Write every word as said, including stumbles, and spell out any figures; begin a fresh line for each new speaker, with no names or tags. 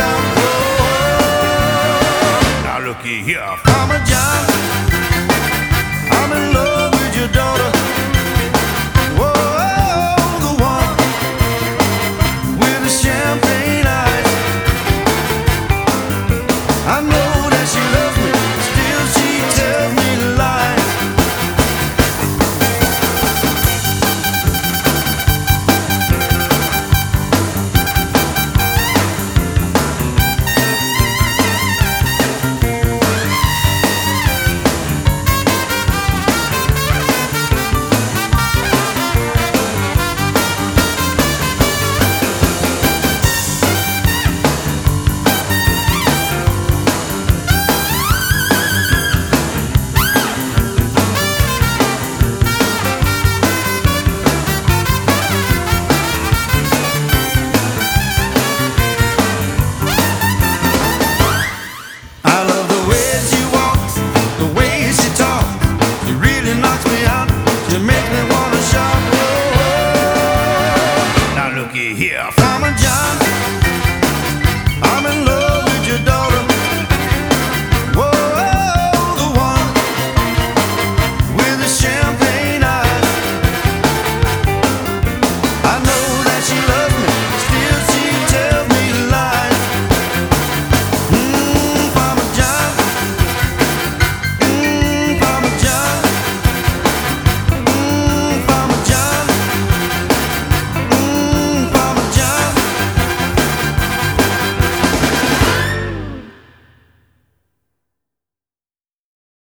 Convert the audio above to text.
shop. Whoa. Now looky here, Farmer John, I'm in love with your daughter. Whoa, the one with the champagne eyes. I know that she loves me, still she tells me lies. Here.